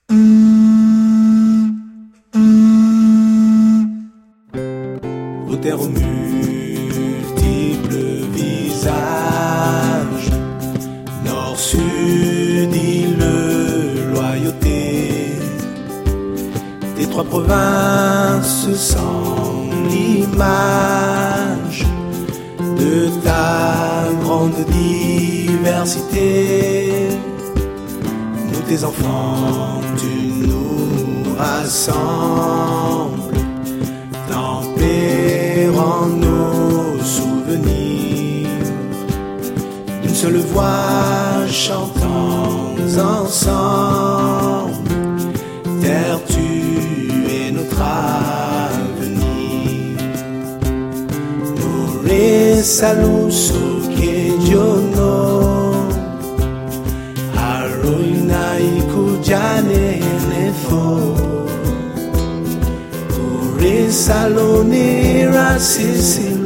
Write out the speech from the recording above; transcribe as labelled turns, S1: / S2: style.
S1: Aux terres aux multiples visages, nord, sud, île, loyauté, des trois provinces sans l'image de ta grande diversité. Nous tes enfants, tu nous rassembles, tempérant nos souvenirs, d'une seule voix chantant ensemble. Terre, tu es notre avenir. Nous saluso que yo no Aroina ikujane nefo Salone rasisi